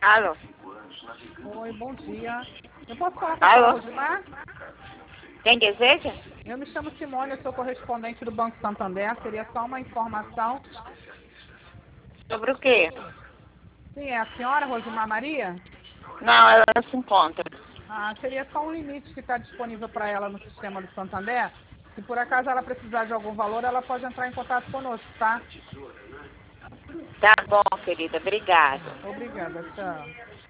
Alô? Oi, bom dia. Eu posso falar com a Alô? Rosimar? Quem deseja? Eu me chamo Simone, eu sou correspondente do Banco Santander. Seria só uma informação. Sobre o quê? Sim, é a senhora Rosimar Maria? Não, ela não se encontra. Ah, seria só um limite que está disponível para ela no sistema do Santander. Se por acaso ela precisar de algum valor, ela pode entrar em contato conosco, tá? Tá bom, querida. Obrigada. Obrigada, tchau.